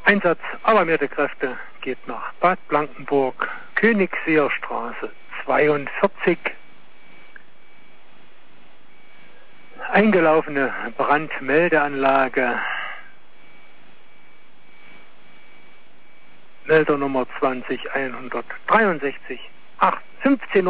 Einsatz alarmierter Kräfte geht nach Bad Blankenburg, Königseer Straße 42. Eingelaufene Brandmeldeanlage, Meldernummer 20163 8 15